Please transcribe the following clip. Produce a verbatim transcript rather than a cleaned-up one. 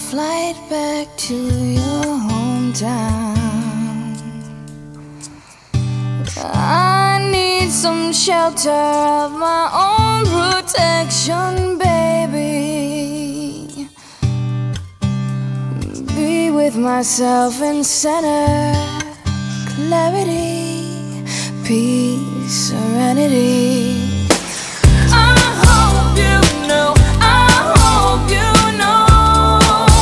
flight back to your hometown. I need some shelter of my own protection, baby. Be with myself in center, clarity, peace, serenity.